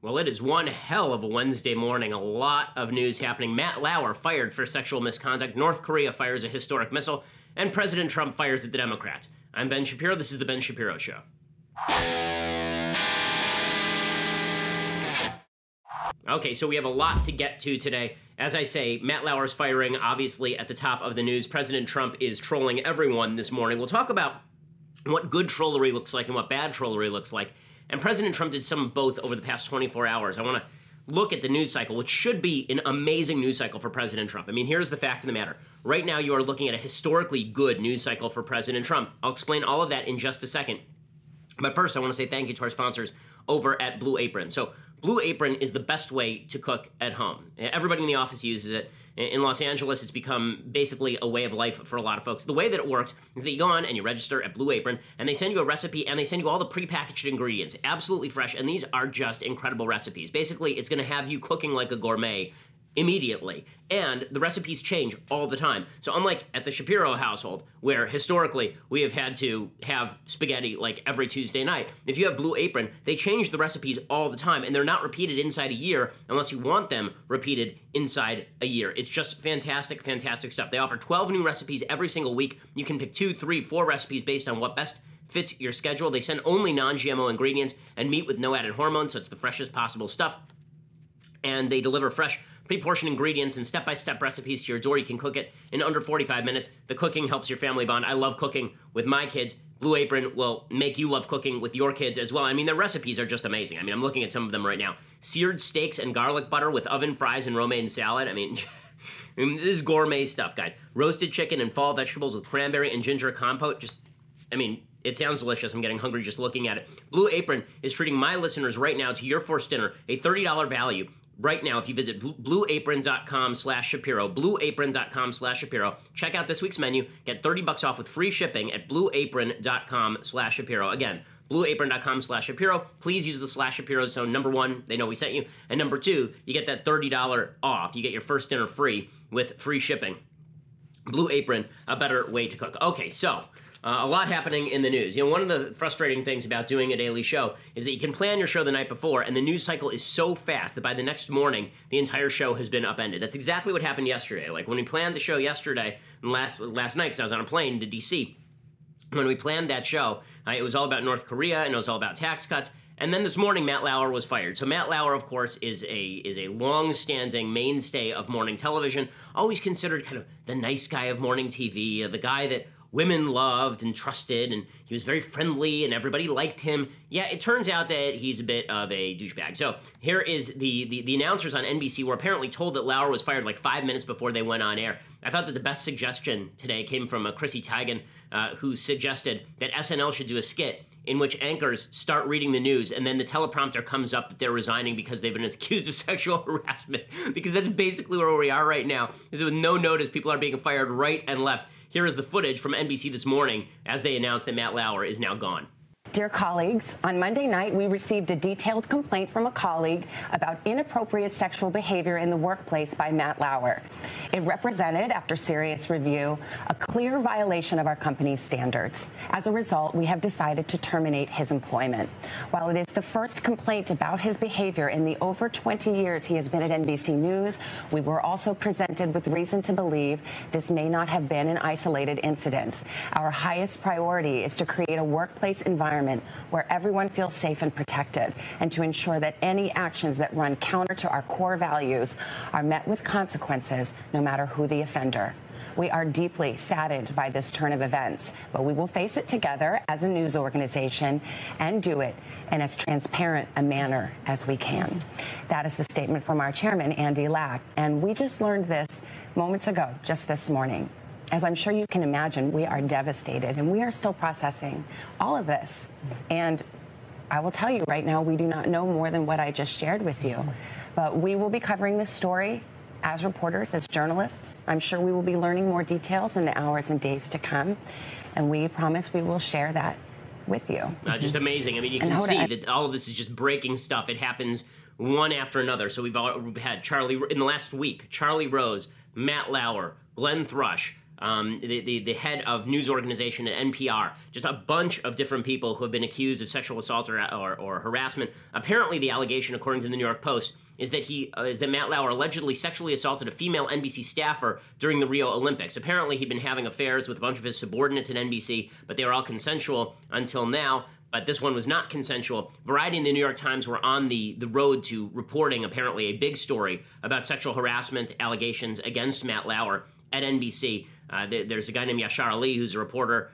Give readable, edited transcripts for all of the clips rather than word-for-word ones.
Well, it is one hell of a Wednesday morning. A lot of news happening. Matt Lauer fired for sexual misconduct. North Korea fires a historic missile. And President Trump fires at the Democrats. I'm Ben Shapiro. This is The Ben Shapiro Show. Okay, so we have a lot to get to today. As I say, Matt Lauer's firing, obviously, at the top of the news. President Trump is trolling everyone this morning. We'll talk about what good trollery looks like and what bad trollery looks like. And President Trump did some of both over the past 24 hours. I want to look at the news cycle, which should be an amazing news cycle for President Trump. I mean, here's the fact of the matter. Right now, you are looking at a historically good news cycle for President Trump. I'll explain all of that in just a second. But first, I want to say thank you to our sponsors over at Blue Apron. So Blue Apron is the best way to cook at home. Everybody in the office uses it. In Los Angeles, it's become basically a way of life for a lot of folks. The way that it works is that you go on and you register at Blue Apron, and they send you a recipe, and they send you all the prepackaged ingredients, absolutely fresh, and these are just incredible recipes. Basically, it's going to have you cooking like a gourmet immediately, and the recipes change all the time. So unlike at the Shapiro household, where historically we have had to have spaghetti like every Tuesday night, if you have Blue Apron, they change the recipes all the time, and they're not repeated inside a year unless you want them repeated inside a year. It's just fantastic, fantastic stuff. They offer 12 new recipes every single week. You can pick 2, 3, 4 recipes based on what best fits your schedule. They send only non-GMO ingredients and meat with no added hormones, so it's the freshest possible stuff. And they deliver fresh, pre-portioned ingredients and step-by-step recipes to your door. You can cook it in under 45 minutes. The cooking helps your family bond. I love cooking with my kids. Blue Apron will make you love cooking with your kids as well. I mean, their recipes are just amazing. I mean, I'm looking at some of them right now. Seared steaks and garlic butter with oven fries and romaine salad. I mean, this is gourmet stuff, guys. Roasted chicken and fall vegetables with cranberry and ginger compote. It sounds delicious. I'm getting hungry just looking at it. Blue Apron is treating my listeners right now to your first dinner, a $30 value. Right now, if you visit blueapron.com/Shapiro, blueapron.com/Shapiro, check out this week's menu, get $30 off with free shipping at blueapron.com/Shapiro. Again, blueapron.com/Shapiro. Please use the /Shapiro. So number one, they know we sent you. And number two, you get that $30 off. You get your first dinner free with free shipping. Blue Apron, a better way to cook. Okay, so a lot happening in the news. You know, one of the frustrating things about doing a daily show is that you can plan your show the night before, and the news cycle is so fast that by the next morning, the entire show has been upended. That's exactly what happened yesterday. Like, when we planned the show yesterday, and last night, because I was on a plane to D.C., when we planned that show, it was all about North Korea, and it was all about tax cuts. And then this morning, Matt Lauer was fired. So Matt Lauer, of course, is a long-standing mainstay of morning television, always considered kind of the nice guy of morning TV, the guy that women loved and trusted, and he was very friendly, and everybody liked him. Yeah, it turns out that he's a bit of a douchebag. So here is the announcers on NBC were apparently told that Lauer was fired like 5 minutes before they went on air. I thought that the best suggestion today came from Chrissy Teigen, who suggested that SNL should do a skit in which anchors start reading the news, and then the teleprompter comes up that they're resigning because they've been accused of sexual harassment. Because that's basically where we are right now, is that with no notice, people are being fired right and left. Here is the footage from NBC this morning as they announced that Matt Lauer is now gone. Dear colleagues, on Monday night, we received a detailed complaint from a colleague about inappropriate sexual behavior in the workplace by Matt Lauer. It represented, after serious review, a clear violation of our company's standards. As a result, we have decided to terminate his employment. While it is the first complaint about his behavior in the over 20 years he has been at NBC News, we were also presented with reason to believe this may not have been an isolated incident. Our highest priority is to create a workplace environment where everyone feels safe and protected, and to ensure that any actions that run counter to our core values are met with consequences, no matter who the offender. We are deeply saddened by this turn of events, but we will face it together as a news organization and do it in as transparent a manner as we can. That is the statement from our chairman, Andy Lack, and we just learned this moments ago, just this morning. As I'm sure you can imagine, we are devastated, and we are still processing all of this. And I will tell you right now, we do not know more than what I just shared with you. But we will be covering this story as reporters, as journalists. I'm sure we will be learning more details in the hours and days to come. And we promise we will share that with you. Just amazing. I mean, you can see that all of this is just breaking stuff. It happens one after another. So we've had in the last week, Charlie Rose, Matt Lauer, Glenn Thrush, the head of news organization at NPR, just a bunch of different people who have been accused of sexual assault or harassment. Apparently, the allegation, according to the New York Post, is that Matt Lauer allegedly sexually assaulted a female NBC staffer during the Rio Olympics. Apparently, he'd been having affairs with a bunch of his subordinates at NBC, but they were all consensual until now. But this one was not consensual. Variety and the New York Times were on the road to reporting, apparently, a big story about sexual harassment allegations against Matt Lauer at NBC. There's a guy named Yashar Ali who's a reporter.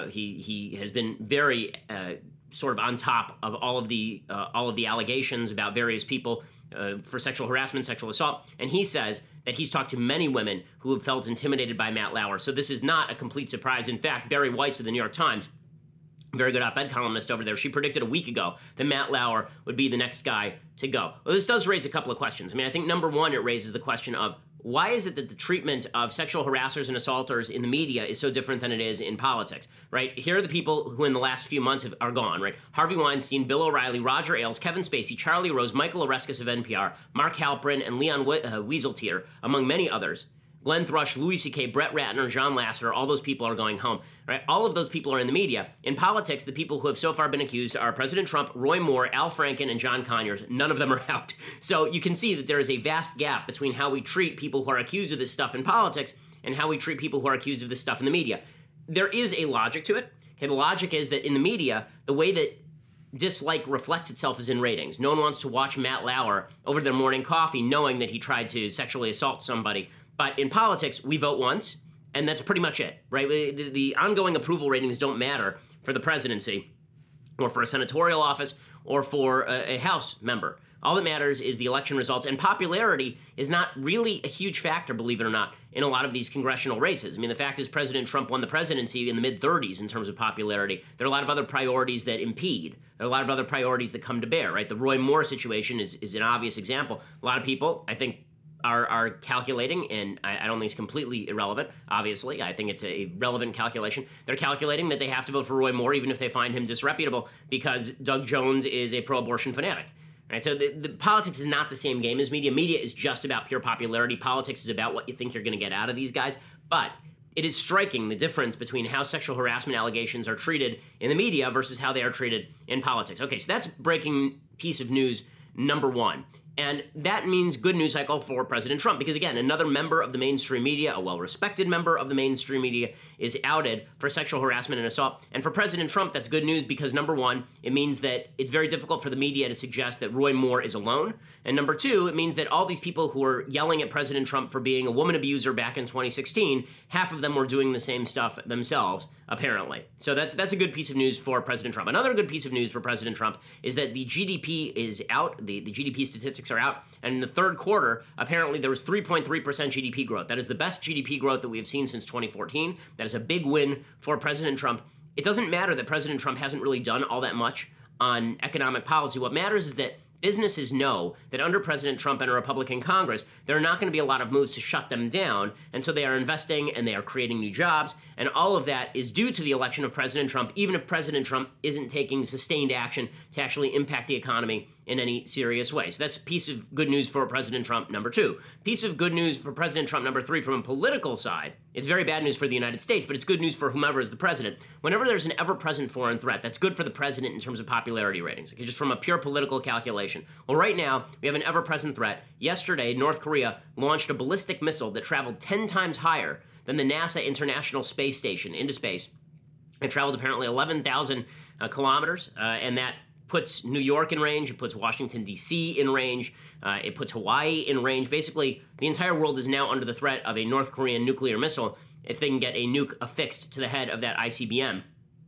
He has been very sort of on top of all of the allegations about various people for sexual harassment, sexual assault, and he says that he's talked to many women who have felt intimidated by Matt Lauer. So this is not a complete surprise. In fact, Bari Weiss of the New York Times, very good op-ed columnist over there, she predicted a week ago that Matt Lauer would be the next guy to go. Well, this does raise a couple of questions. I mean, I think number one, it raises the question of why is it that the treatment of sexual harassers and assaulters in the media is so different than it is in politics, right? Here are the people who in the last few months are gone, right? Harvey Weinstein, Bill O'Reilly, Roger Ailes, Kevin Spacey, Charlie Rose, Michael Oreskes of NPR, Mark Halperin, and Leon Wieseltier, among many others. Glenn Thrush, Louis C.K., Brett Ratner, John Lasseter, all those people are going home, right? All of those people are in the media. In politics, the people who have so far been accused are President Trump, Roy Moore, Al Franken, and John Conyers. None of them are out. So you can see that there is a vast gap between how we treat people who are accused of this stuff in politics and how we treat people who are accused of this stuff in the media. There is a logic to it. Okay, the logic is that in the media, the way that dislike reflects itself is in ratings. No one wants to watch Matt Lauer over their morning coffee knowing that he tried to sexually assault somebody. But in politics, we vote once, and that's pretty much it, right? The ongoing approval ratings don't matter for the presidency or for a senatorial office or for a House member. All that matters is the election results, and popularity is not really a huge factor, believe it or not, in a lot of these congressional races. I mean, the fact is President Trump won the presidency in the mid-30s in terms of popularity. There are a lot of other priorities that impede. There are a lot of other priorities that come to bear, right? The Roy Moore situation is an obvious example. A lot of people, I think, are calculating, and I don't think it's completely irrelevant, obviously. I think it's a relevant calculation. They're calculating that they have to vote for Roy Moore even if they find him disreputable because Doug Jones is a pro-abortion fanatic. Right? So the politics is not the same game as media. Media is just about pure popularity. Politics is about what you think you're going to get out of these guys. But it is striking the difference between how sexual harassment allegations are treated in the media versus how they are treated in politics. Okay, so that's breaking piece of news number one. And that means good news cycle for President Trump because, again, another member of the mainstream media, a well-respected member of the mainstream media, is outed for sexual harassment and assault. And for President Trump, that's good news because, number one, it means that it's very difficult for the media to suggest that Roy Moore is alone. And number two, it means that all these people who were yelling at President Trump for being a woman abuser back in 2016, half of them were doing the same stuff themselves, apparently. So that's a good piece of news for President Trump. Another good piece of news for President Trump is that the GDP is out. The GDP statistics are out. And in the third quarter, apparently there was 3.3% GDP growth. That is the best GDP growth that we have seen since 2014. That is a big win for President Trump. It doesn't matter that President Trump hasn't really done all that much on economic policy. What matters is that businesses know that under President Trump and a Republican Congress, there are not going to be a lot of moves to shut them down. And so they are investing and they are creating new jobs. And all of that is due to the election of President Trump, even if President Trump isn't taking sustained action to actually impact the economy in any serious way. So that's a piece of good news for President Trump, number two. Piece of good news for President Trump, number three, from a political side. It's very bad news for the United States, but it's good news for whomever is the president. Whenever there's an ever-present foreign threat, that's good for the president in terms of popularity ratings, okay, just from a pure political calculation. Well, right now, we have an ever-present threat. Yesterday, North Korea launched a ballistic missile that traveled 10 times higher than the NASA International Space Station into space. It traveled apparently 11,000 kilometers, and that puts New York in range, it puts Washington, D.C. in range, it puts Hawaii in range. Basically, the entire world is now under the threat of a North Korean nuclear missile if they can get a nuke affixed to the head of that ICBM.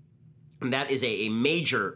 And that is a major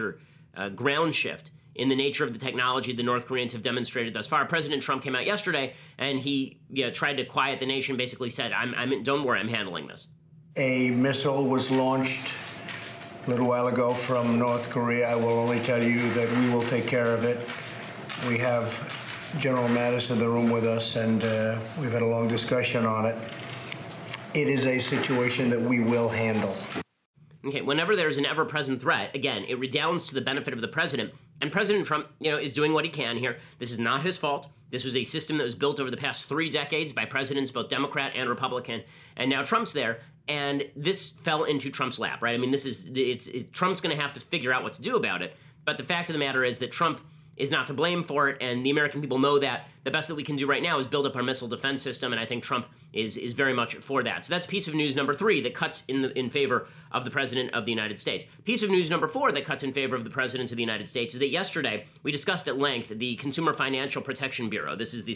ground shift in the nature of the technology the North Koreans have demonstrated thus far. President Trump came out yesterday and he tried to quiet the nation, basically said, don't worry, I'm handling this. A missile was launched a little while ago from North Korea. I will only tell you that we will take care of it. We have General Mattis in the room with us, and we've had a long discussion on it. It is a situation that we will handle. Okay, whenever there's an ever-present threat, again, it redounds to the benefit of the president. And President Trump, is doing what he can here. This is not his fault. This was a system that was built over the past 3 decades by presidents, both Democrat and Republican. And now Trump's there, and this fell into Trump's lap, right? I mean, Trump's going to have to figure out what to do about it. But the fact of the matter is that Trump is not to blame for it, and the American people know that. The best that we can do right now is build up our missile defense system, and I think Trump is very much for that. So that's piece of news number 3 that cuts in favor of the President of the United States. Piece of news number 4 that cuts in favor of the President of the United States is that yesterday we discussed at length the Consumer Financial Protection Bureau. This is the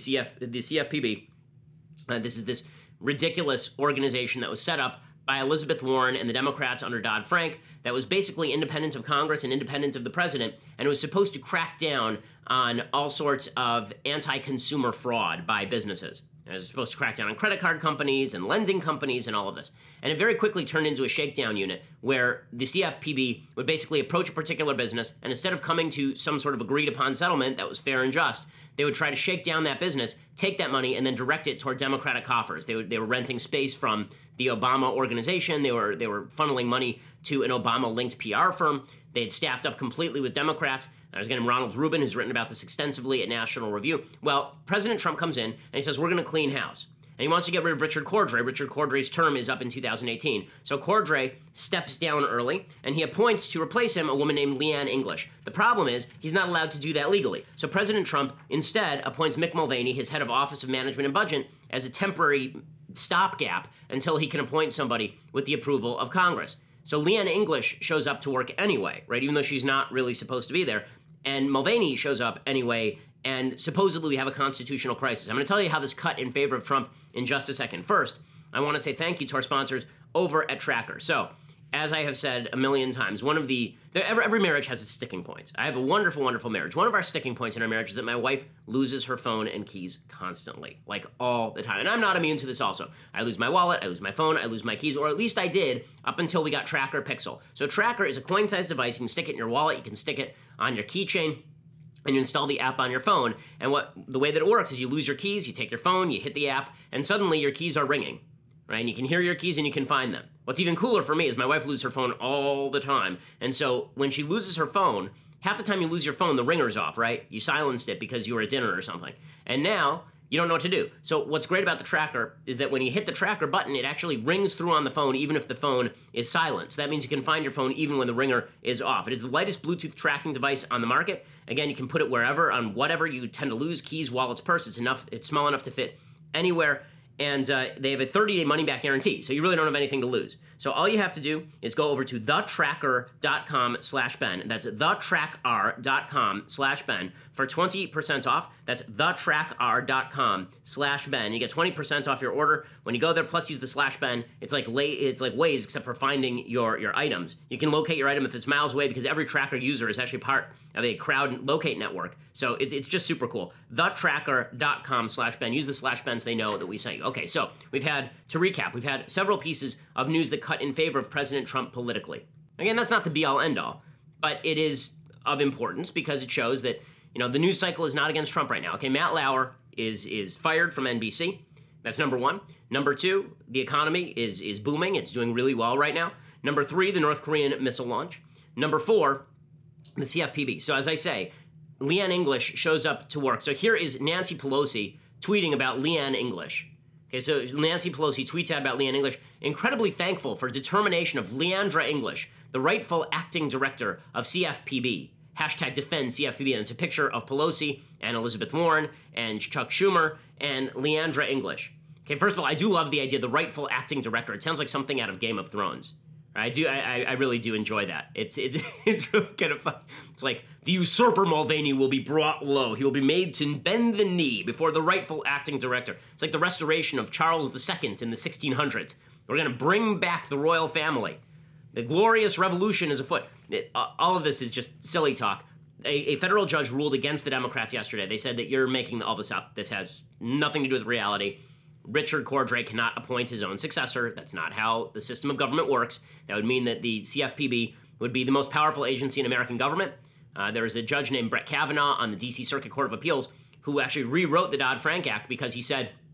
CFPB. This is this ridiculous organization that was set up by Elizabeth Warren and the Democrats under Dodd-Frank that was basically independent of Congress and independent of the president, and it was supposed to crack down on all sorts of anti-consumer fraud by businesses. It was supposed to crack down on credit card companies and lending companies and all of this. And it very quickly turned into a shakedown unit where the CFPB would basically approach a particular business, and instead of coming to some sort of agreed-upon settlement that was fair and just, they would try to shake down that business, take that money, and then direct it toward Democratic coffers. They were renting space from the Obama organization. They were funneling money to an Obama-linked PR firm. They had staffed up completely with Democrats. There's a guy named Ronald Rubin who's written about this extensively at National Review. Well, President Trump comes in and he says, we're going to clean house. And he wants to get rid of Richard Cordray. Richard Cordray's term is up in 2018. So Cordray steps down early, and he appoints to replace him a woman named Leanne English. The problem is he's not allowed to do that legally. So President Trump instead appoints Mick Mulvaney, his head of Office of Management and Budget, as a temporary stopgap until he can appoint somebody with the approval of Congress. So Leanne English shows up to work anyway, right, even though she's not really supposed to be there. And Mulvaney shows up anyway, and supposedly we have a constitutional crisis. I'm going to tell you how this cut in favor of Trump in just a second. First, I want to say thank you to our sponsors over at Tracker. So, as I have said a million times, every marriage has its sticking points. I have a wonderful, wonderful marriage. One of our sticking points in our marriage is that my wife loses her phone and keys constantly, like all the time. And I'm not immune to this also. I lose my wallet, I lose my phone, I lose my keys, or at least I did up until we got Tracker Pixel. So Tracker is a coin-sized device. You can stick it in your wallet, you can stick it on your keychain, and you install the app on your phone. And the way that it works is you lose your keys, you take your phone, you hit the app, and suddenly your keys are ringing, right? And you can hear your keys and you can find them. What's even cooler for me is my wife loses her phone all the time. And so when she loses her phone, half the time you lose your phone, the ringer's off, right? You silenced it because you were at dinner or something. And now you don't know what to do. So what's great about the Tracker is that when you hit the Tracker button, it actually rings through on the phone even if the phone is silent. So that means you can find your phone even when the ringer is off. It is the lightest Bluetooth tracking device on the market. Again, you can put it wherever, on whatever you tend to lose, keys, wallets, purse. It's small enough to fit anywhere. And they have a 30-day money-back guarantee, so you really don't have anything to lose. So all you have to do is go over to thetracker.com/Ben. That's thetracker.com/Ben for 20% off. That's thetracker.com/Ben. You get 20% off your order when you go there. Plus, use the /Ben. It's like Waze, except for finding your items. You can locate your item if it's miles away because every Tracker user is actually part of a crowd locate network. So it's just super cool. Thetracker.com/Ben. Use the /Ben so they know that we sent you. Okay, so to recap, we've had several pieces of news that cut in favor of President Trump politically. Again, that's not the be-all, end-all, but it is of importance because it shows that, the news cycle is not against Trump right now. Okay, Matt Lauer is fired from NBC. That's number one. Number two, the economy is booming. It's doing really well right now. Number three, the North Korean missile launch. Number four, the CFPB. So as I say, Leanne English shows up to work. So here is Nancy Pelosi tweeting about Leanne English. Okay, so Nancy Pelosi tweets out about Leanne English, incredibly thankful for determination of Leandra English, the rightful acting director of CFPB. Hashtag defend CFPB. And it's a picture of Pelosi and Elizabeth Warren and Chuck Schumer and Leandra English. Okay, first of all, I do love the idea of the rightful acting director. It sounds like something out of Game of Thrones. I really do enjoy that. It's really kind of fun. It's like, the usurper Mulvaney will be brought low. He will be made to bend the knee before the rightful acting director. It's like the restoration of Charles II in the 1600s. We're going to bring back the royal family. The glorious revolution is afoot. All of this is just silly talk. A federal judge ruled against the Democrats yesterday. They said that you're making all this up. This has nothing to do with reality. Richard Cordray cannot appoint his own successor. That's not how the system of government works. That would mean that the CFPB would be the most powerful agency in American government. There is a judge named Brett Kavanaugh on the D.C. Circuit Court of Appeals who actually rewrote the Dodd-Frank Act because he said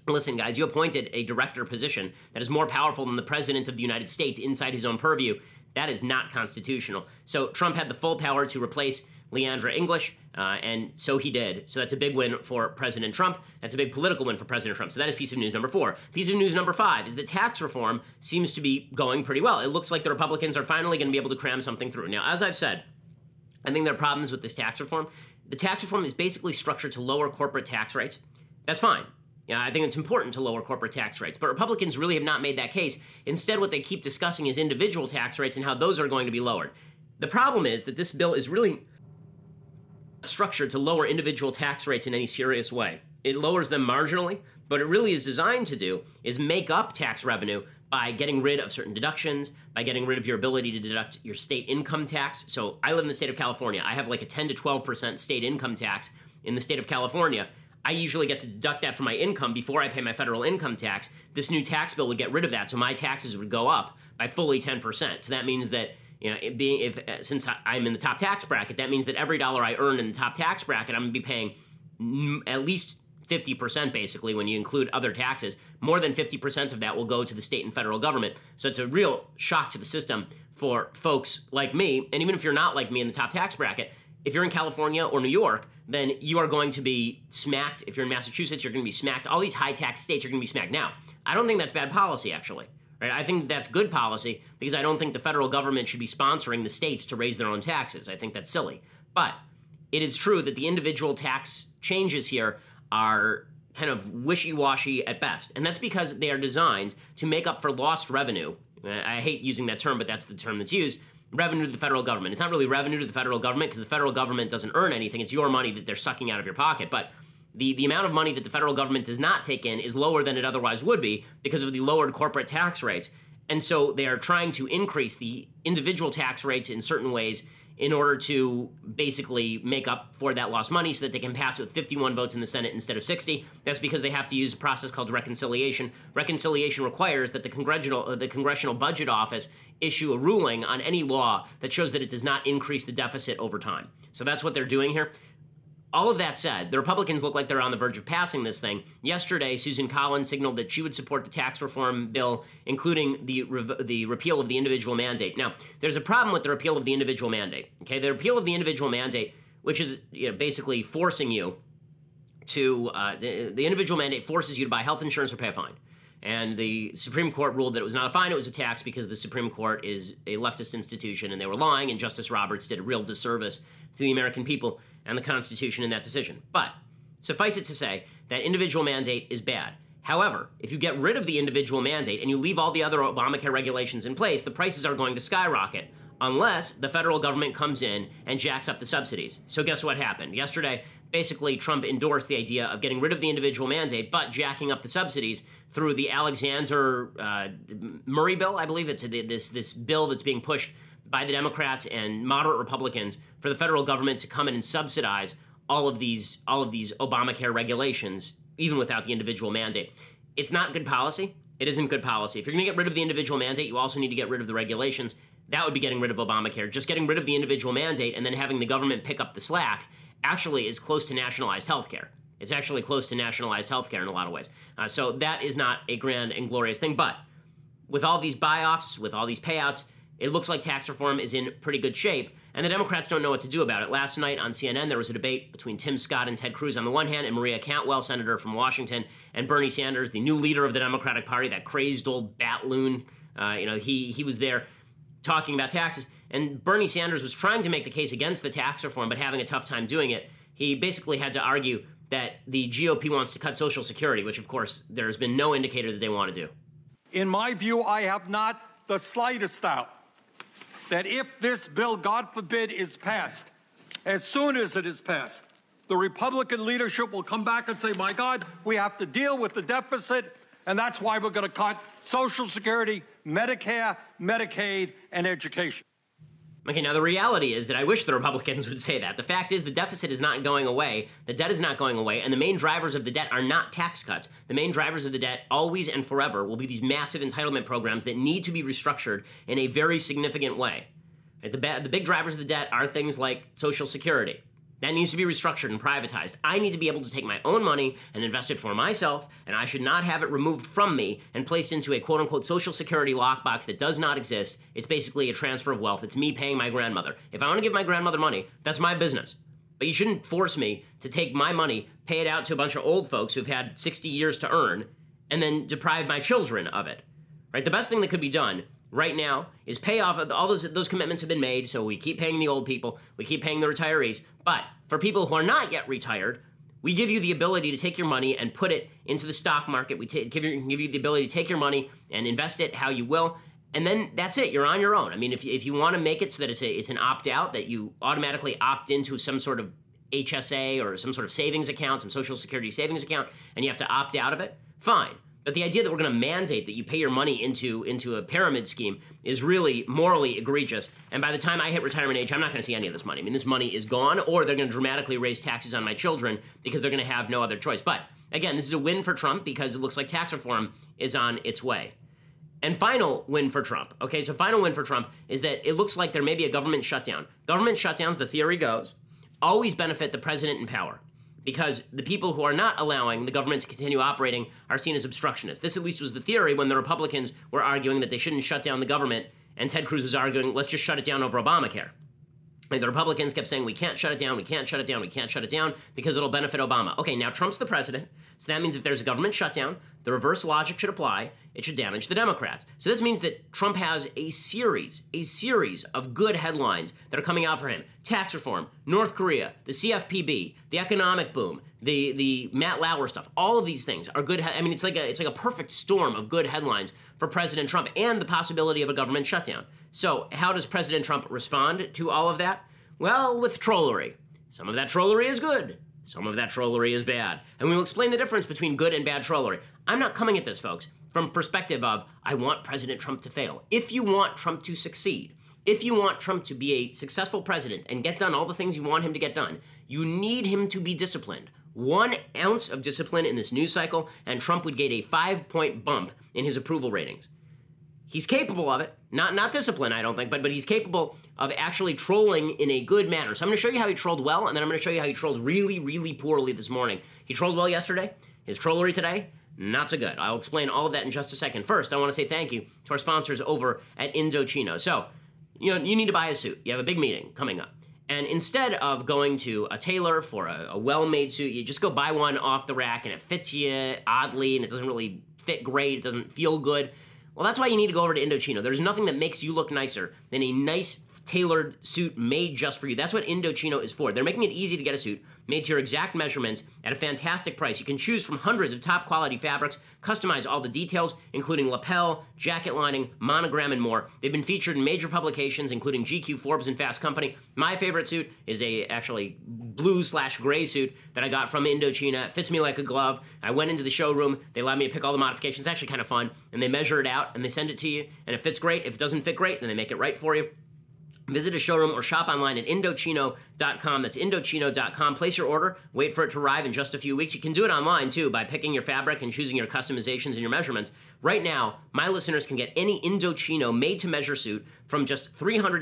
Listen, guys, you appointed a director position that is more powerful than the president of the United States inside his own purview. That is not constitutional. So Trump had the full power to replace Leandra English, and so he did. So that's a big win for President Trump. That's a big political win for President Trump. So that is piece of news number 4. Piece of news number 5 is that tax reform seems to be going pretty well. It looks like the Republicans are finally going to be able to cram something through. Now, as I've said, I think there are problems with this tax reform. The tax reform is basically structured to lower corporate tax rates. That's fine. Yeah, I think it's important to lower corporate tax rates, but Republicans really have not made that case. Instead, what they keep discussing is individual tax rates and how those are going to be lowered. The problem is that this bill is really structured to lower individual tax rates in any serious way. It lowers them marginally, but it really is designed to do is make up tax revenue by getting rid of certain deductions, by getting rid of your ability to deduct your state income tax. So I live in the state of California. I have like a 10 to 12% state income tax in the state of California. I usually get to deduct that from my income before I pay my federal income tax. This new tax bill would get rid of that, so my taxes would go up by fully 10%. So that means that, since I'm in the top tax bracket, that means that every dollar I earn in the top tax bracket, I'm going to be paying at least 50% basically when you include other taxes. More than 50% of that will go to the state and federal government. So it's a real shock to the system for folks like me. And even if you're not like me in the top tax bracket, if you're in California or New York, then you are going to be smacked. If you're in Massachusetts, you're going to be smacked. All these high tax states are going to be smacked. Now, I don't think that's bad policy, actually. Right? I think that's good policy because I don't think the federal government should be sponsoring the states to raise their own taxes. I think that's silly. But it is true that the individual tax changes here are kind of wishy-washy at best. And that's because they are designed to make up for lost revenue. I hate using that term, but that's the term that's used. Revenue to the federal government. It's not really revenue to the federal government because the federal government doesn't earn anything. It's your money that they're sucking out of your pocket. But the amount of money that the federal government does not take in is lower than it otherwise would be because of the lowered corporate tax rates. And so they are trying to increase the individual tax rates in certain ways in order to basically make up for that lost money so that they can pass it with 51 votes in the Senate instead of 60. That's because they have to use a process called reconciliation. Reconciliation requires that the Congressional Budget Office issue a ruling on any law that shows that it does not increase the deficit over time. So that's what they're doing here. All of that said, the Republicans look like they're on the verge of passing this thing. Yesterday, Susan Collins signaled that she would support the tax reform bill, including the repeal of the individual mandate. Now, there's a problem with the repeal of the individual mandate. Okay, the repeal of the individual mandate, which is basically forcing you to the individual mandate forces you to buy health insurance or pay a fine. And the Supreme Court ruled that it was not a fine, it was a tax because the Supreme Court is a leftist institution and they were lying, and Justice Roberts did a real disservice to the American people and the Constitution in that decision. But suffice it to say that individual mandate is bad. However, if you get rid of the individual mandate and you leave all the other Obamacare regulations in place, the prices are going to skyrocket unless the federal government comes in and jacks up the subsidies. So guess what happened? Yesterday, basically, Trump endorsed the idea of getting rid of the individual mandate, but jacking up the subsidies through the Alexander Murray bill. I believe it's this bill that's being pushed by the Democrats and moderate Republicans for the federal government to come in and subsidize all of these Obamacare regulations, even without the individual mandate. It's not good policy. It isn't good policy. If you're going to get rid of the individual mandate, you also need to get rid of the regulations. That would be getting rid of Obamacare. Just getting rid of the individual mandate and then having the government pick up the slack actually is close to nationalized health care. It's actually close to nationalized health care in a lot of ways. So that is not a grand and glorious thing. But with all these buy-offs, with all these payouts, it looks like tax reform is in pretty good shape, and the Democrats don't know what to do about it. Last night on CNN, there was a debate between Tim Scott and Ted Cruz on the one hand, and Maria Cantwell, senator from Washington, and Bernie Sanders, the new leader of the Democratic Party, that crazed old bat loon. He was there talking about taxes, and Bernie Sanders was trying to make the case against the tax reform, but having a tough time doing it. He basically had to argue that the GOP wants to cut Social Security, which, of course, there has been no indicator that they want to do. In my view, I have not the slightest doubt that if this bill, God forbid, is passed, as soon as it is passed, the Republican leadership will come back and say, my God, we have to deal with the deficit, and that's why we're going to cut Social Security, Medicare, Medicaid, and education. Okay, now the reality is that I wish the Republicans would say that. The fact is the deficit is not going away, the debt is not going away, and the main drivers of the debt are not tax cuts. The main drivers of the debt always and forever will be these massive entitlement programs that need to be restructured in a very significant way. The big drivers of the debt are things like Social Security, That needs to be restructured and privatized. I need to be able to take my own money and invest it for myself, and I should not have it removed from me and placed into a quote-unquote Social Security lockbox that does not exist. It's basically a transfer of wealth. It's me paying my grandmother. If I want to give my grandmother money, that's my business. But you shouldn't force me to take my money, pay it out to a bunch of old folks who've had 60 years to earn, and then deprive my children of it. Right? The best thing that could be done right now is pay off. All those commitments have been made, so we keep paying the old people, we keep paying the retirees. But for people who are not yet retired, we give you the ability to take your money and put it into the stock market. We give you the ability to take your money and invest it how you will, and then that's it. You're on your own. I mean, if you want to make it so that it's an opt-out, that you automatically opt into some sort of HSA or some sort of savings account, some Social Security savings account, and you have to opt out of it, fine. But the idea that we're going to mandate that you pay your money into a pyramid scheme is really morally egregious. And by the time I hit retirement age, I'm not going to see any of this money. I mean, this money is gone, or they're going to dramatically raise taxes on my children because they're going to have no other choice. But again, this is a win for Trump because it looks like tax reform is on its way. And final win for Trump. Okay, so final win for Trump is that it looks like there may be a government shutdown. Government shutdowns, the theory goes, always benefit the president in power, because the people who are not allowing the government to continue operating are seen as obstructionists. This at least was the theory when the Republicans were arguing that they shouldn't shut down the government, and Ted Cruz was arguing, let's just shut it down over Obamacare. And the Republicans kept saying, we can't shut it down, we can't shut it down, we can't shut it down, because it'll benefit Obama. Okay, now Trump's the president, so that means if there's a government shutdown, the reverse logic should apply. It should damage the Democrats. So this means that Trump has a series of good headlines that are coming out for him. Tax reform, North Korea, the CFPB, the economic boom, the Matt Lauer stuff. All of these things are good. I mean, it's like a perfect storm of good headlines for President Trump and the possibility of a government shutdown. So how does President Trump respond to all of that? Well, with trollery. Some of that trollery is good. Some of that trollery is bad. And we will explain the difference between good and bad trollery. I'm not coming at this, folks, from perspective of, I want President Trump to fail. If you want Trump to succeed, if you want Trump to be a successful president and get done all the things you want him to get done, you need him to be disciplined. 1 ounce of discipline in this news cycle, and Trump would get a 5-point bump in his approval ratings. He's capable of it. Not discipline, I don't think, but he's capable of actually trolling in a good manner. So I'm going to show you how he trolled well, and then I'm going to show you how he trolled really, really poorly this morning. He trolled well yesterday. His trollery today, not so good. I'll explain all of that in just a second. First, I want to say thank you to our sponsors over at Indochino. So, you need to buy a suit. You have a big meeting coming up. And instead of going to a tailor for a well-made suit, you just go buy one off the rack, and it fits you oddly, and it doesn't really fit great. It doesn't feel good. Well, that's why you need to go over to Indochino. There's nothing that makes you look nicer than a nice tailored suit made just for you. That's what Indochino is for. They're making it easy to get a suit made to your exact measurements at a fantastic price. You can choose from hundreds of top quality fabrics, customize all the details, including lapel, jacket lining, monogram, and more. They've been featured in major publications, including GQ, Forbes, and Fast Company. My favorite suit is a actually blue/gray suit that I got from Indochino. It fits me like a glove. I went into the showroom. They allowed me to pick all the modifications. It's actually kind of fun. And they measure it out, and they send it to you. And it fits great. If it doesn't fit great, then they make it right for you. Visit a showroom or shop online at Indochino.com. That's Indochino.com. Place your order. Wait for it to arrive in just a few weeks. You can do it online, too, by picking your fabric and choosing your customizations and your measurements. Right now, my listeners can get any Indochino made-to-measure suit from just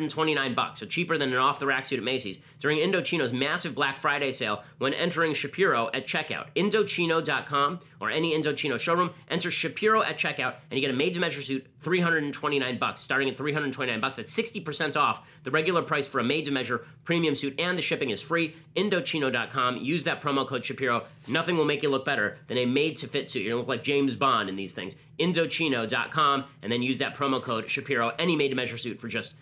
$329, so cheaper than an off-the-rack suit at Macy's, during Indochino's massive Black Friday sale when entering Shapiro at checkout. Indochino.com or any Indochino showroom. Enter Shapiro at checkout, and you get a made-to-measure suit, $329, starting at $329. That's 60% off the regular price for a made-to-measure premium suit, and the shipping is free. Indochino.com. Use that promo code Shapiro. Nothing will make you look better than a made-to-fit suit. You're going to look like James Bond in these things. Indochino.com, and then use that promo code Shapiro. Any made-to-measure suit for just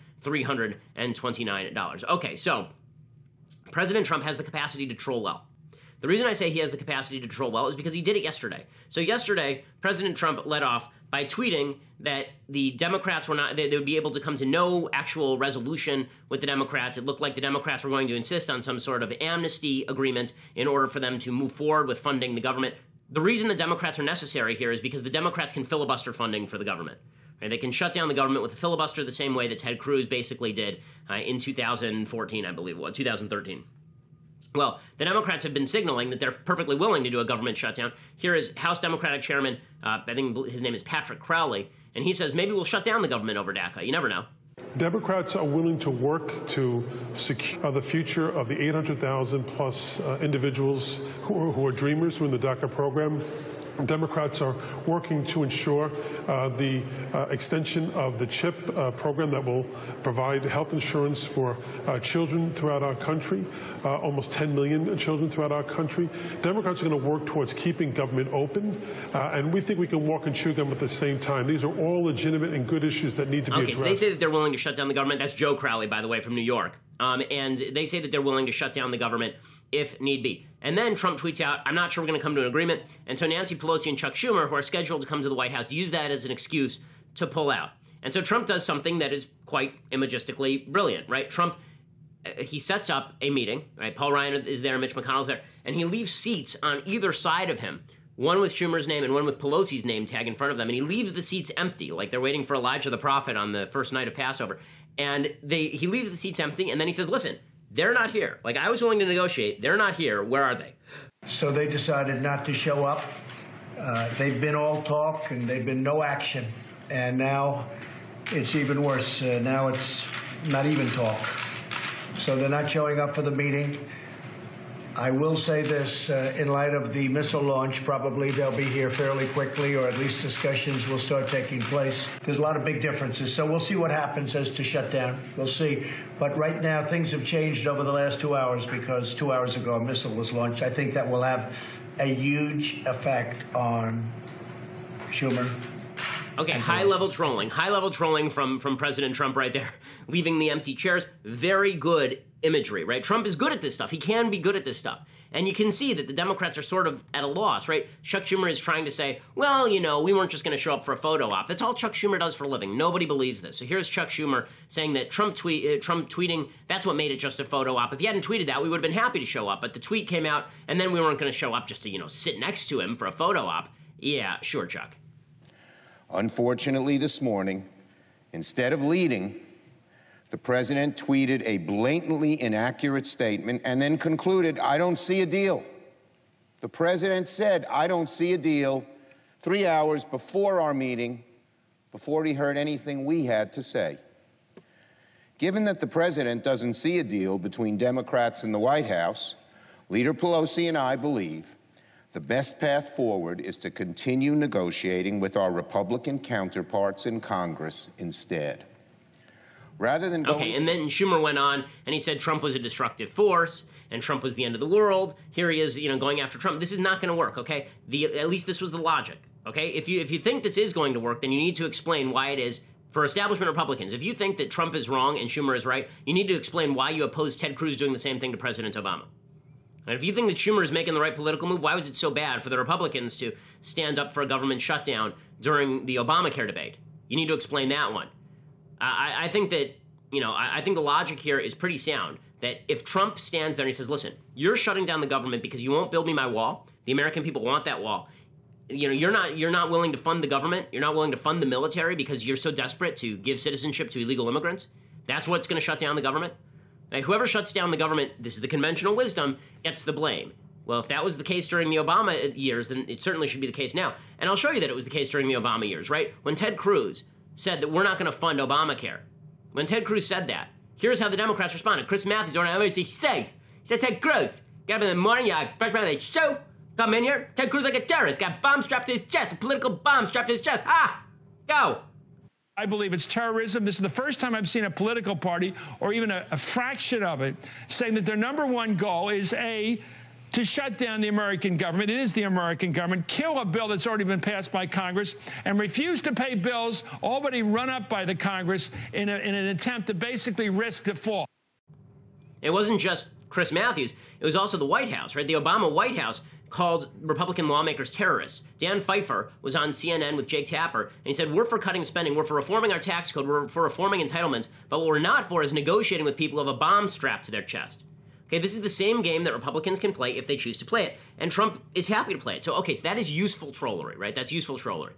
$329. Okay, so President Trump has the capacity to troll well. The reason I say he has the capacity to troll well is because he did it yesterday. So yesterday, President Trump led off by tweeting that the Democrats were not, they would be able to come to no actual resolution with the Democrats. It looked like the Democrats were going to insist on some sort of amnesty agreement in order for them to move forward with funding the government. The reason the Democrats are necessary here is because the Democrats can filibuster funding for the government. Right? They can shut down the government with a filibuster the same way that Ted Cruz basically did in 2014, I believe it was, 2013. Well, the Democrats have been signaling that they're perfectly willing to do a government shutdown. Here is House Democratic Chairman, I think his name is Patrick Crowley, and he says maybe we'll shut down the government over DACA. You never know. Democrats are willing to work to secure the future of the 800,000 plus individuals who are dreamers who are in the DACA program. Democrats are working to ensure the extension of the CHIP program that will provide health insurance for children throughout our country, almost 10 million children throughout our country. Democrats are going to work towards keeping government open, and we think we can walk and chew gum at the same time. These are all legitimate and good issues that need to be addressed. So they say that they're willing to shut down the government. That's Joe Crowley, by the way, from New York. And they say that they're willing to shut down the government if need be. And then Trump tweets out, I'm not sure we're going to come to an agreement. And so Nancy Pelosi and Chuck Schumer, who are scheduled to come to the White House, use that as an excuse to pull out. And so Trump does something that is quite imagistically brilliant, right? Trump, he sets up a meeting, right? Paul Ryan is there, Mitch McConnell's there, and he leaves seats on either side of him, one with Schumer's name and one with Pelosi's name tag in front of them. And he leaves the seats empty, like they're waiting for Elijah the prophet on the first night of Passover. And he leaves the seats empty, and then he says, listen, they're not here. Like, I was willing to negotiate. They're not here. Where are they? So they decided not to show up. They've been all talk, and they've been no action. And now it's even worse. Now it's not even talk. So they're not showing up for the meeting. I will say this, in light of the missile launch, probably they'll be here fairly quickly, or at least discussions will start taking place. There's a lot of big differences, so we'll see what happens as to shut down. We'll see. But right now, things have changed over the last 2 hours because 2 hours ago a missile was launched. I think that will have a huge effect on Schumer. Okay, high-level trolling from President Trump right there, leaving the empty chairs. Very good imagery, right? Trump is good at this stuff. He can be good at this stuff. And you can see that the Democrats are sort of at a loss, right? Chuck Schumer is trying to say, well, you know, we weren't just going to show up for a photo op. That's all Chuck Schumer does for a living. Nobody believes this. So here's Chuck Schumer saying that Trump tweeting, that's what made it just a photo op. If he hadn't tweeted that, we would have been happy to show up. But the tweet came out, and then we weren't going to show up just to, you know, sit next to him for a photo op. Yeah, sure, Chuck. Unfortunately, this morning, instead of leading, the president tweeted a blatantly inaccurate statement and then concluded, I don't see a deal. The president said, I don't see a deal 3 hours before our meeting, before he heard anything we had to say. Given that the president doesn't see a deal between Democrats and the White House, Leader Pelosi and I believe the best path forward is to continue negotiating with our Republican counterparts in Congress instead. Rather than Okay, and then Schumer went on and he said Trump was a destructive force and Trump was the end of the world. Here he is, you know, going after Trump. This is not going to work, okay? At least this was the logic, okay? If you think this is going to work, then you need to explain why it is for establishment Republicans. If you think that Trump is wrong and Schumer is right, you need to explain why you oppose Ted Cruz doing the same thing to President Obama. And if you think that Schumer is making the right political move, why was it so bad for the Republicans to stand up for a government shutdown during the Obamacare debate? You need to explain that one. I think that, you know, I think the logic here is pretty sound, that if Trump stands there and he says, listen, you're shutting down the government because you won't build me my wall. The American people want that wall. You know, you're not willing to fund the government. You're not willing to fund the military because you're so desperate to give citizenship to illegal immigrants. That's what's going to shut down the government. Now, whoever shuts down the government, this is the conventional wisdom, gets the blame. Well, if that was the case during the Obama years, then it certainly should be the case now. And I'll show you that it was the case during the Obama years, right? When Ted Cruz said that we're not going to fund Obamacare, when Ted Cruz said that, here's how the Democrats responded. Chris Matthews, or I say, he said, Ted Cruz, get up in the morning, brush around the show, come in here, Ted Cruz like a terrorist, got a bomb strapped to his chest, a political bomb strapped to his chest. Go. I believe it's terrorism. This is the first time I've seen a political party, or even a fraction of it, saying that their number one goal is, A, to shut down the American government. It is the American government. Kill a bill that's already been passed by Congress, and refuse to pay bills already run up by the Congress in an attempt to basically risk default. It wasn't just Chris Matthews. It was also the White House, right? The Obama White House called Republican lawmakers terrorists. Dan Pfeiffer was on CNN with Jake Tapper, and he said, we're for cutting spending, we're for reforming our tax code, we're for reforming entitlements, but what we're not for is negotiating with people who have a bomb strapped to their chest. Okay, this is the same game that Republicans can play if they choose to play it, and Trump is happy to play it. So, okay, so that is useful trollery, right? That's useful trollery.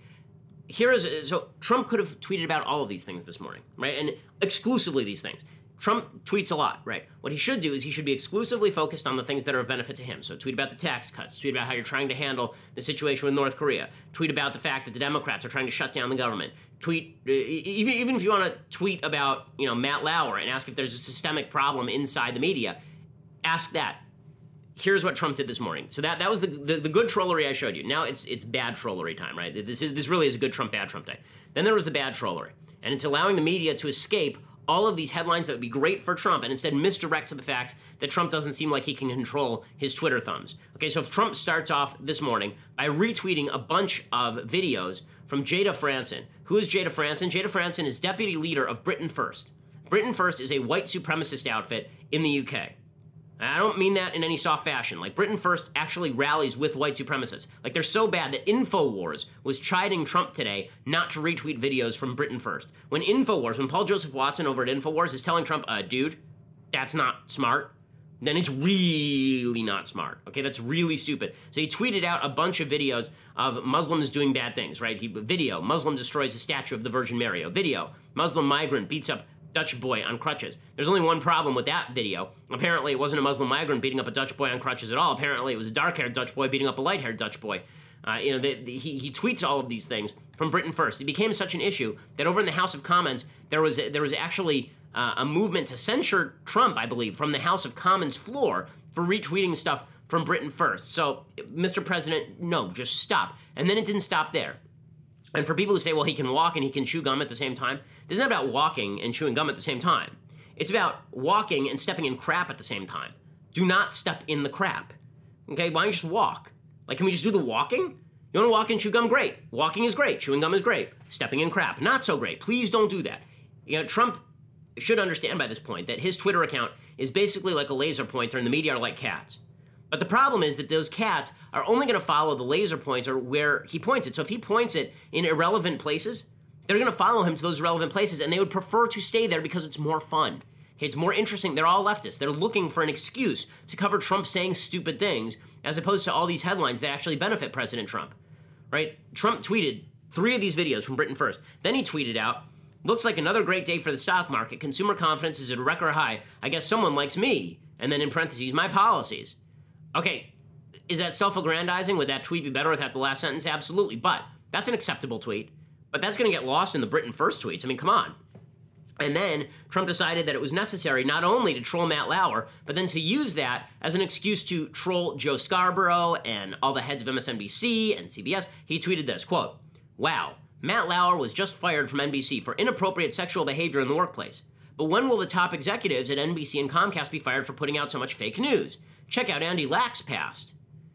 So Trump could have tweeted about all of these things this morning, right? And exclusively these things. Trump tweets a lot, right? What he should do is he should be exclusively focused on the things that are of benefit to him. So tweet about the tax cuts, tweet about how you're trying to handle the situation with North Korea, tweet about the fact that the Democrats are trying to shut down the government, tweet, even if you want to tweet about, Matt Lauer and ask if there's a systemic problem inside the media, ask that. Here's what Trump did this morning. So that was the good trollery I showed you. Now it's bad trollery time, right? This really is a good Trump, bad Trump day. Then there was the bad trollery. And it's allowing the media to escape all of these headlines that would be great for Trump and instead misdirect to the fact that Trump doesn't seem like he can control his Twitter thumbs. Okay, so if Trump starts off this morning by retweeting a bunch of videos from Jada Franson. Who is Jada Franson? Jada Franson is deputy leader of Britain First. Britain First is a white supremacist outfit in the UK. I don't mean that in any soft fashion. Like, Britain First actually rallies with white supremacists. Like, they're so bad that InfoWars was chiding Trump today not to retweet videos from Britain First. When Paul Joseph Watson over at InfoWars is telling Trump, dude, that's not smart, then it's really not smart. Okay, that's really stupid. So he tweeted out a bunch of videos of Muslims doing bad things, right? Video, Muslim destroys a statue of the Virgin Mary. Video, Muslim migrant beats up Dutch boy on crutches. There's only one problem with that video. Apparently, it wasn't a Muslim migrant beating up a Dutch boy on crutches at all. Apparently, it was a dark-haired Dutch boy beating up a light-haired Dutch boy. He tweets all of these things from Britain First. It became such an issue that over in the House of Commons, there was actually a movement to censure Trump, I believe, from the House of Commons floor for retweeting stuff from Britain First. So, Mr. President, no, just stop. And then it didn't stop there. And for people who say, well, he can walk and he can chew gum at the same time, this is not about walking and chewing gum at the same time. It's about walking and stepping in crap at the same time. Do not step in the crap. Okay, why don't you just walk? Like, can we just do the walking? You want to walk and chew gum? Great. Walking is great. Chewing gum is great. Stepping in crap, not so great. Please don't do that. Trump should understand by this point that his Twitter account is basically like a laser pointer and the media are like cats. But the problem is that those cats are only going to follow the laser pointer where he points it. So if he points it in irrelevant places, they're going to follow him to those relevant places, and they would prefer to stay there because it's more fun. Okay, it's more interesting. They're all leftists. They're looking for an excuse to cover Trump saying stupid things, as opposed to all these headlines that actually benefit President Trump. Right? Trump tweeted 3 of these videos from Britain First. Then he tweeted out, looks like another great day for the stock market. Consumer confidence is at a record high. I guess someone likes me. And then in parentheses, my policies. Okay, is that self-aggrandizing? Would that tweet be better without the last sentence? Absolutely, but that's an acceptable tweet. But that's going to get lost in the Britain First tweets. I mean, come on. And then Trump decided that it was necessary not only to troll Matt Lauer, but then to use that as an excuse to troll Joe Scarborough and all the heads of MSNBC and CBS. He tweeted this, quote, "Wow, Matt Lauer was just fired from NBC for inappropriate sexual behavior in the workplace. But when will the top executives at NBC and Comcast be fired for putting out so much fake news? Check out Andy Lack's past."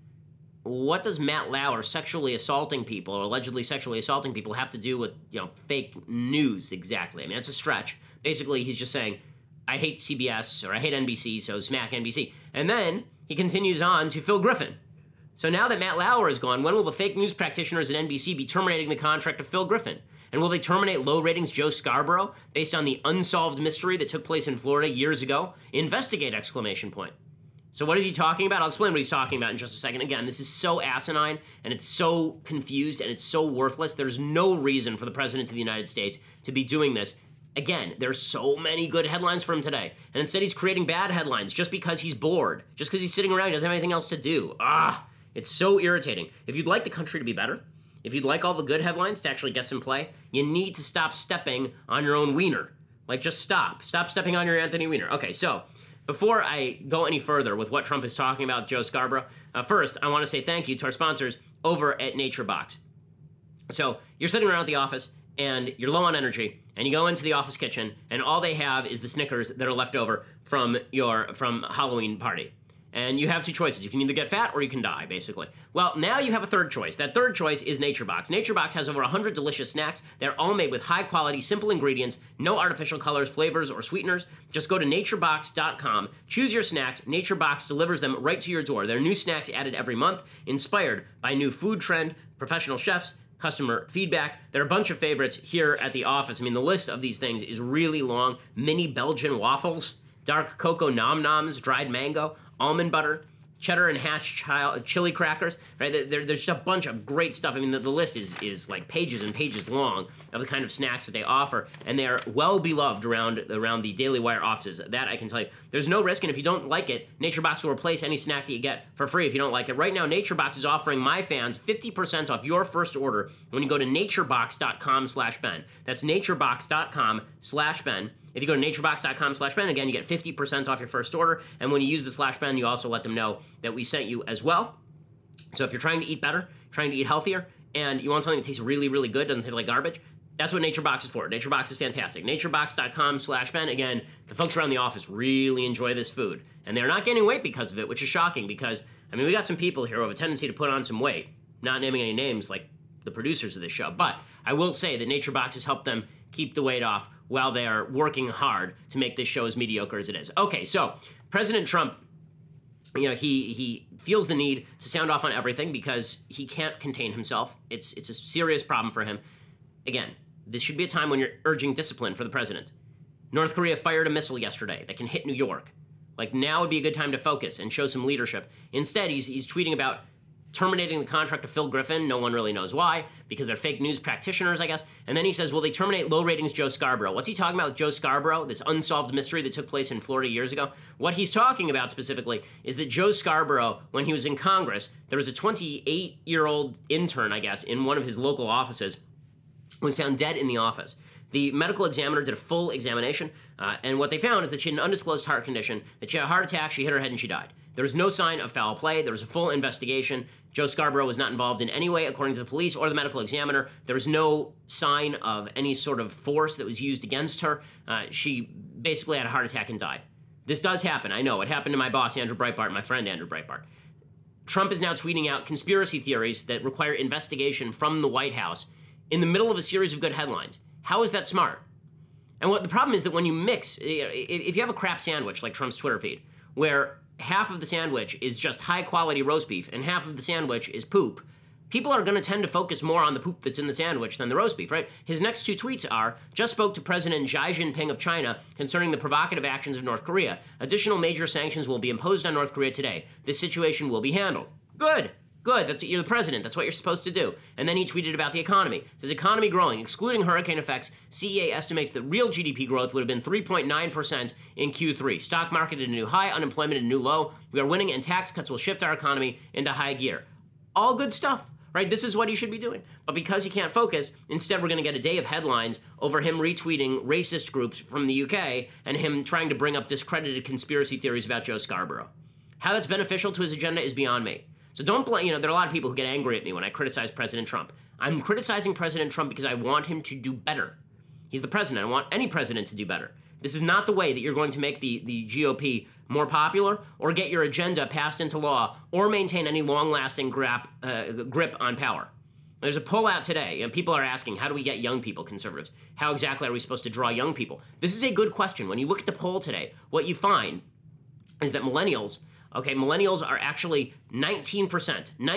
What does Matt Lauer sexually assaulting people or allegedly sexually assaulting people have to do with, fake news exactly? I mean, that's a stretch. Basically, he's just saying, I hate CBS or I hate NBC, so smack NBC. And then he continues on to Phil Griffin. So now that Matt Lauer is gone, when will the fake news practitioners at NBC be terminating the contract of Phil Griffin? And will they terminate low ratings Joe Scarborough based on the unsolved mystery that took place in Florida years ago? Investigate, exclamation point. So what is he talking about? I'll explain what he's talking about in just a second. Again, this is so asinine, and it's so confused, and it's so worthless. There's no reason for the President of the United States to be doing this. Again, there's so many good headlines for him today, and instead he's creating bad headlines just because he's bored, just because he's sitting around, he doesn't have anything else to do. It's so irritating. If you'd like the country to be better, if you'd like all the good headlines to actually get some play, you need to stop stepping on your own wiener. Like, just stop. Stop stepping on your Anthony Weiner. Okay, so before I go any further with what Trump is talking about with Joe Scarborough, first, I want to say thank you to our sponsors over at NatureBox. So you're sitting around at the office, and you're low on energy, and you go into the office kitchen, and all they have is the Snickers that are left over from Halloween party. And you have 2 choices. You can either get fat or you can die, basically. Well, now you have a third choice. That third choice is NatureBox. NatureBox has over 100 delicious snacks. They're all made with high-quality, simple ingredients, no artificial colors, flavors, or sweeteners. Just go to naturebox.com, choose your snacks. NatureBox delivers them right to your door. There are new snacks added every month, inspired by new food trend, professional chefs, customer feedback. There are a bunch of favorites here at the office. I mean, the list of these things is really long. Mini Belgian waffles, dark cocoa nom-noms, dried mango, almond butter, cheddar and Hatch chili crackers, right? There's just a bunch of great stuff. I mean, the list is like pages and pages long of the kind of snacks that they offer, and they are well beloved around the Daily Wire offices. That I can tell you. There's no risk, and if you don't like it, NatureBox will replace any snack that you get for free if you don't like it. Right now, NatureBox is offering my fans 50% off your first order when you go to naturebox.com/Ben. That's naturebox.com/Ben. If you go to naturebox.com/Ben, again, you get 50% off your first order. And when you use the /Ben, you also let them know that we sent you as well. So if you're trying to eat better, trying to eat healthier, and you want something that tastes really, really good, doesn't taste like garbage, that's what NatureBox is for. NatureBox is fantastic. naturebox.com/Ben. Again, the folks around the office really enjoy this food. And they're not gaining weight because of it, which is shocking because, I mean, we got some people here who have a tendency to put on some weight. Not naming any names like the producers of this show. But I will say that NatureBox has helped them keep the weight off while they are working hard to make this show as mediocre as it is. Okay, so President Trump, you know, he feels the need to sound off on everything because he can't contain himself. It's a serious problem for him. Again, this should be a time when you're urging discipline for the president. North Korea fired a missile yesterday that can hit New York. Like, now would be a good time to focus and show some leadership. Instead, he's tweeting about terminating the contract of Phil Griffin. No one really knows why, because they're fake news practitioners, I guess. And then he says, will they terminate low ratings Joe Scarborough? What's he talking about with Joe Scarborough, this unsolved mystery that took place in Florida years ago? What he's talking about specifically is that Joe Scarborough, when he was in Congress, there was a 28-year-old intern, I guess, in one of his local offices who was found dead in the office. The medical examiner did a full examination, and what they found is that she had an undisclosed heart condition, that she had a heart attack, she hit her head, and she died. There was no sign of foul play. There was a full investigation. Joe Scarborough was not involved in any way, according to the police or the medical examiner. There was no sign of any sort of force that was used against her. She basically had a heart attack and died. This does happen. I know. It happened to my boss, Andrew Breitbart, my friend Andrew Breitbart. Trump is now tweeting out conspiracy theories that require investigation from the White House in the middle of a series of good headlines. How is that smart? And what the problem is that when you mix, if you have a crap sandwich like Trump's Twitter feed, where half of the sandwich is just high-quality roast beef and half of the sandwich is poop, people are going to tend to focus more on the poop that's in the sandwich than the roast beef, right? His next two tweets are, just spoke to President Xi Jinping of China concerning the provocative actions of North Korea. Additional major sanctions will be imposed on North Korea today. This situation will be handled. Good. Good, you're the president, that's what you're supposed to do. And then he tweeted about the economy. It says, economy growing, excluding hurricane effects, CEA estimates that real GDP growth would have been 3.9% in Q3. Stock market at a new high, unemployment at a new low. We are winning, and tax cuts will shift our economy into high gear. All good stuff, right? This is what he should be doing. But because he can't focus, instead we're going to get a day of headlines over him retweeting racist groups from the UK and him trying to bring up discredited conspiracy theories about Joe Scarborough. How that's beneficial to his agenda is beyond me. So don't blame, there are a lot of people who get angry at me when I criticize President Trump. I'm criticizing President Trump because I want him to do better. He's the president. I want any president to do better. This is not the way that you're going to make the GOP more popular or get your agenda passed into law or maintain any long-lasting grip on power. There's a poll out today, and people are asking, how do we get young people conservatives? How exactly are we supposed to draw young people? This is a good question. When you look at the poll today, what you find is that millennials are actually 19% and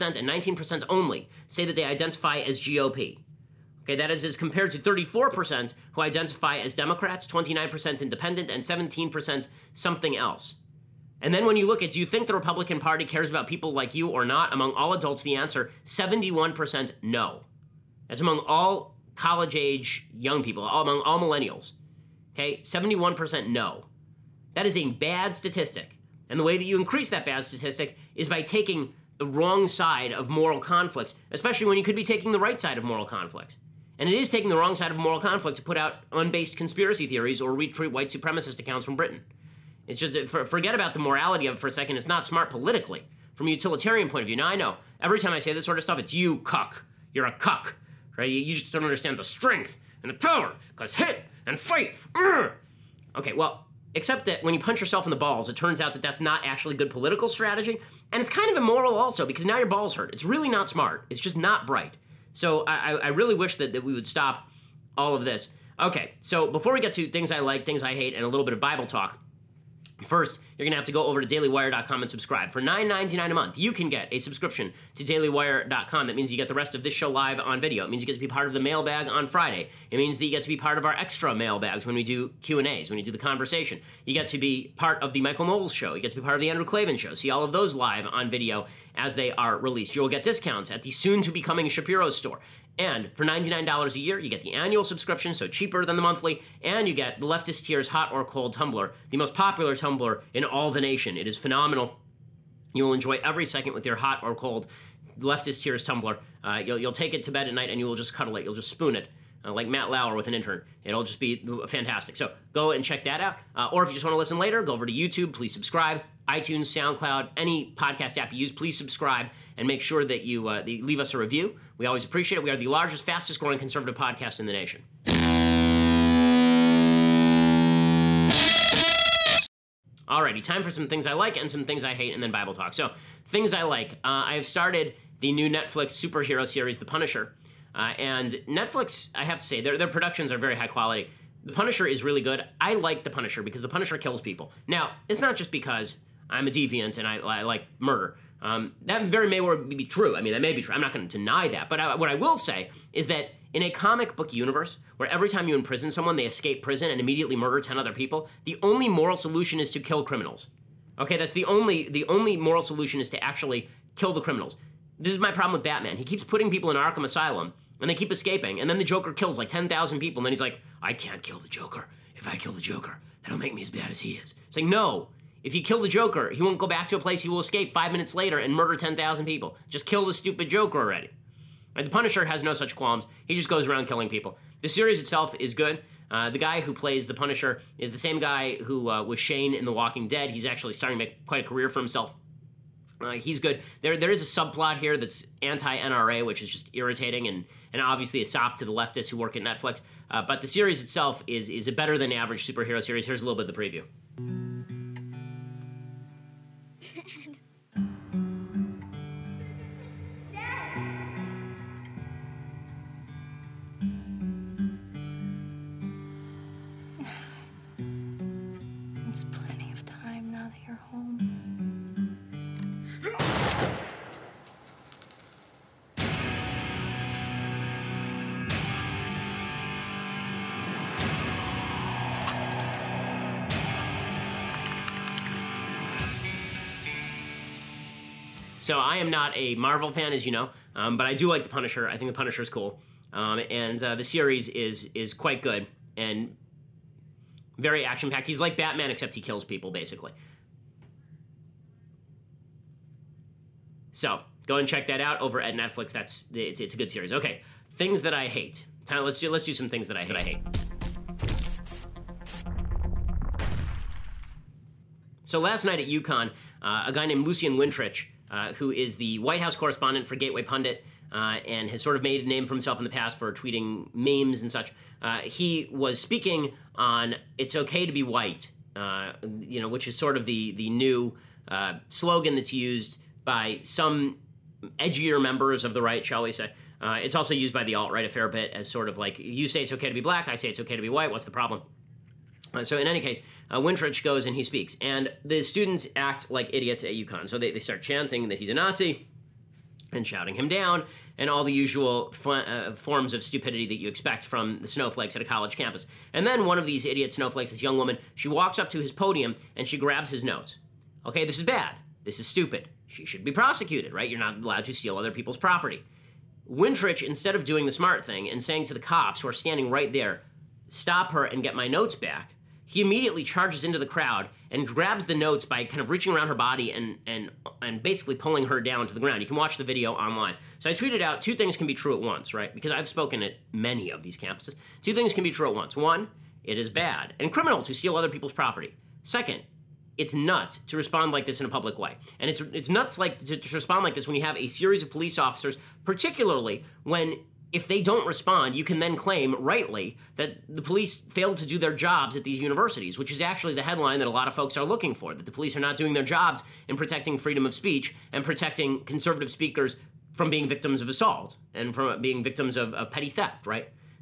19% only say that they identify as GOP. Okay, that is as compared to 34% who identify as Democrats, 29% independent, and 17% something else. And then when you look at, do you think the Republican Party cares about people like you or not? Among all adults, the answer, 71% no. That's among all college-age young people, among all millennials. Okay, 71% no. That is a bad statistic. And the way that you increase that bad statistic is by taking the wrong side of moral conflicts, especially when you could be taking the right side of moral conflicts. And it is taking the wrong side of moral conflict to put out unbased conspiracy theories or retweet white supremacist accounts from Britain. It's just, forget about the morality of it for a second. It's not smart politically, from a utilitarian point of view. Now, I know, every time I say this sort of stuff, it's you, cuck. You're a cuck, right? You just don't understand the strength and the power, because hit and fight. Okay, well, except that when you punch yourself in the balls, it turns out that that's not actually good political strategy, and it's kind of immoral also, because now your balls hurt. It's really not smart. It's just not bright. So I really wish that we would stop all of this. Okay, so before we get to things I like, things I hate, and a little bit of Bible talk, first, you're going to have to go over to dailywire.com and subscribe. For $9.99 a month, you can get a subscription to dailywire.com. That means you get the rest of this show live on video. It means you get to be part of the mailbag on Friday. It means that you get to be part of our extra mailbags when we do Q&As, when we do the conversation. You get to be part of the Michael Knowles show. You get to be part of the Andrew Klavan show. See all of those live on video as they are released. You will get discounts at the soon-to-becoming Shapiro store. And for $99 a year, you get the annual subscription, so cheaper than the monthly, and you get the Leftist Tears Hot or Cold Tumbler, the most popular tumbler in all the nation. It is phenomenal. You will enjoy every second with your hot or cold Leftist Tears tumbler. You'll take it to bed at night and you will just cuddle it. You'll just spoon it. Like Matt Lauer with an intern. It'll just be fantastic. So go and check that out. Or if you just want to listen later, go over to YouTube. Please subscribe. iTunes, SoundCloud, any podcast app you use, please subscribe and make sure that you leave us a review. We always appreciate it. We are the largest, fastest growing conservative podcast in the nation. Alrighty, time for some things I like and some things I hate, and then Bible talk. So, things I like. I have started the new Netflix superhero series, The Punisher. And Netflix, I have to say, their productions are very high quality. The Punisher is really good. I like The Punisher because The Punisher kills people. Now, it's not just because I'm a deviant and I like murder. That very may well be true. I mean, that may be true. I'm not going to deny that. But what I will say is that in a comic book universe where every time you imprison someone, they escape prison and immediately murder 10 other people, the only moral solution is to kill criminals. Okay, that's the only moral solution is to actually kill the criminals. This is my problem with Batman. He keeps putting people in Arkham Asylum, and they keep escaping, and then the Joker kills like 10,000 people, and then he's like, I can't kill the Joker. If I kill the Joker, that'll make me as bad as he is. It's like, no. If you kill the Joker, he won't go back to a place he will escape 5 minutes later and murder 10,000 people. Just kill the stupid Joker already. And the Punisher has no such qualms. He just goes around killing people. The series itself is good. The guy who plays the Punisher is the same guy who was Shane in The Walking Dead. He's actually starting to make quite a career for himself. He's good. There is a subplot here that's anti-NRA, which is just irritating and obviously a sop to the leftists who work at Netflix. But the series itself is a better than average superhero series. Here's a little bit of the preview. There's plenty of time now that you're home. So I am not a Marvel fan, as you know, but I do like The Punisher. I think The Punisher is cool. And the series is quite good and very action-packed. He's like Batman, except he kills people, basically. So go and check that out over at Netflix. It's a good series. Okay, things that I hate. Let's do some things that I hate. So last night at UConn, a guy named Lucian Wintrich, who is the White House correspondent for Gateway Pundit, and has sort of made a name for himself in the past for tweeting memes and such. He was speaking on "It's okay to be white," which is sort of the new slogan that's used by some edgier members of the right, shall we say. It's also used by the alt-right a fair bit as sort of like, you say it's okay to be black, I say it's okay to be white, what's the problem? So in any case, Wintrich goes and he speaks, and the students act like idiots at UConn. So they start chanting that he's a Nazi and shouting him down and all the usual forms of stupidity that you expect from the snowflakes at a college campus. And then one of these idiot snowflakes, this young woman, she walks up to his podium and she grabs his notes. Okay, this is bad. This is stupid. She should be prosecuted, right? You're not allowed to steal other people's property. Wintrich, instead of doing the smart thing and saying to the cops who are standing right there, stop her and get my notes back, he immediately charges into the crowd and grabs the notes by kind of reaching around her body and basically pulling her down to the ground. You can watch the video online. So I tweeted out, 2 things can be true at once, right? Because I've spoken at many of these campuses. 2 things can be true at once. 1, it is bad and criminal to steal other people's property. 2nd, it's nuts to respond like this in a public way. And it's nuts like to respond like this when you have a series of police officers, particularly when if they don't respond, you can then claim, rightly, that the police failed to do their jobs at these universities, which is actually the headline that a lot of folks are looking for, that the police are not doing their jobs in protecting freedom of speech and protecting conservative speakers from being victims of assault and from being victims of petty theft, right?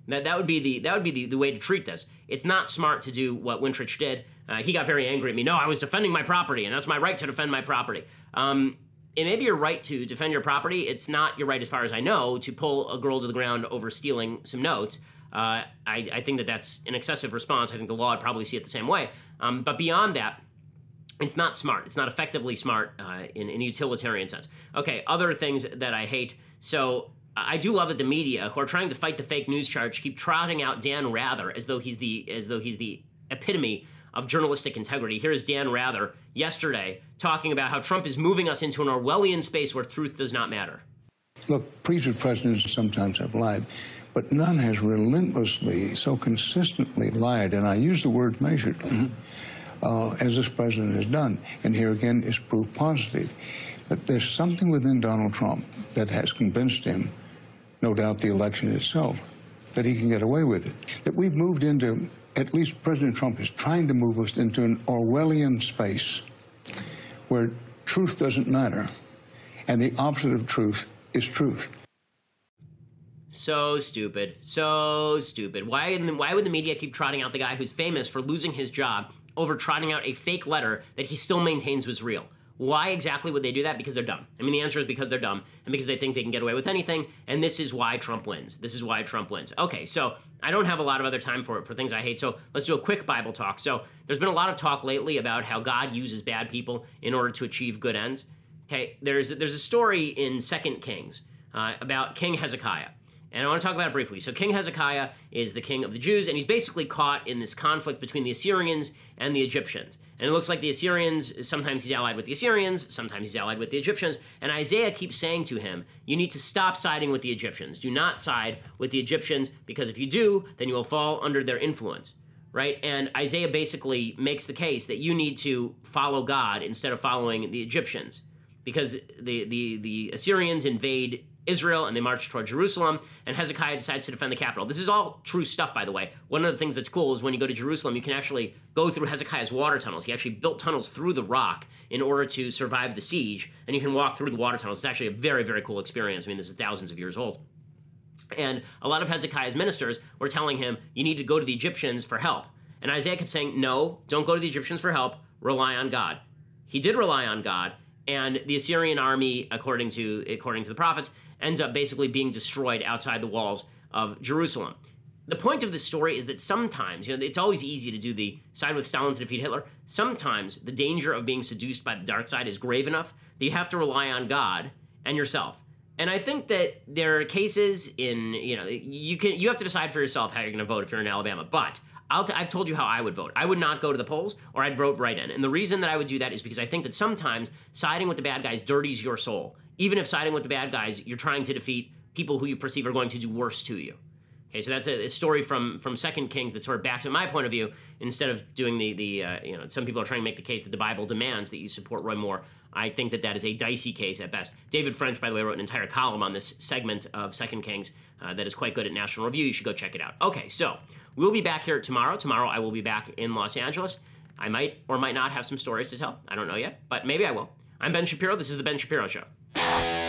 That would be the way to treat this. It's not smart to do what Wintrich did. He got very angry at me. No, I was defending my property, and that's my right to defend my property. It may be your right to defend your property. It's not your right, as far as I know, to pull a girl to the ground over stealing some notes. I think that that's an excessive response. I think the law would probably see it the same way. But beyond that, it's not smart. It's not effectively smart in a utilitarian sense. Okay, other things that I hate. So I do love that the media, who are trying to fight the fake news charge, keep trotting out Dan Rather as though he's the epitome of journalistic integrity. Here is Dan Rather yesterday talking about how Trump is moving us into an Orwellian space where truth does not matter. Look, previous presidents sometimes have lied, but none has relentlessly, so consistently lied, and I use the word measuredly, as this president has done. And here again is proof positive. But there's something within Donald Trump that has convinced him, no doubt the election itself, that he can get away with it. That we've moved into, at least President Trump is trying to move us into an Orwellian space where truth doesn't matter, and the opposite of truth is truth. So stupid. So stupid. Why would the media keep trotting out the guy who's famous for losing his job over trotting out a fake letter that he still maintains was real? Why exactly would they do that? Because they're dumb. I mean, the answer is because they're dumb and because they think they can get away with anything, and this is why Trump wins. This is why Trump wins. Okay, so I don't have a lot of other time for things I hate, so let's do a quick Bible talk. So there's been a lot of talk lately about how God uses bad people in order to achieve good ends. Okay, there's a story in 2 Kings about King Hezekiah. And I want to talk about it briefly. So King Hezekiah is the king of the Jews, and he's basically caught in this conflict between the Assyrians and the Egyptians. And it looks like the Assyrians, sometimes he's allied with the Assyrians, sometimes he's allied with the Egyptians. And Isaiah keeps saying to him, you need to stop siding with the Egyptians. Do not side with the Egyptians, because if you do, then you will fall under their influence, right? And Isaiah basically makes the case that you need to follow God instead of following the Egyptians, because the Assyrians invade Israel, and they march toward Jerusalem, and Hezekiah decides to defend the capital. This is all true stuff, by the way. One of the things that's cool is when you go to Jerusalem, you can actually go through Hezekiah's water tunnels. He actually built tunnels through the rock in order to survive the siege, and you can walk through the water tunnels. It's actually a very, very cool experience. I mean, this is thousands of years old. And a lot of Hezekiah's ministers were telling him, you need to go to the Egyptians for help. And Isaiah kept saying, no, don't go to the Egyptians for help. Rely on God. He did rely on God, and the Assyrian army, according to the prophets, ends up basically being destroyed outside the walls of Jerusalem. The point of this story is that sometimes, it's always easy to do the side with Stalin to defeat Hitler. Sometimes the danger of being seduced by the dark side is grave enough that you have to rely on God and yourself. And I think that there are cases in, you have to decide for yourself how you're going to vote if you're in Alabama. But I've told you how I would vote. I would not go to the polls, or I'd vote write-in. And the reason that I would do that is because I think that sometimes siding with the bad guys dirties your soul. Even if siding with the bad guys, you're trying to defeat people who you perceive are going to do worse to you. Okay, so that's a story from 2 Kings that sort of backs up my point of view, instead of doing some people are trying to make the case that the Bible demands that you support Roy Moore. I think that is a dicey case at best. David French, by the way, wrote an entire column on this segment of 2 Kings that is quite good at National Review. You should go check it out. Okay, so we'll be back here tomorrow. Tomorrow I will be back in Los Angeles. I might or might not have some stories to tell. I don't know yet, but maybe I will. I'm Ben Shapiro. This is The Ben Shapiro Show.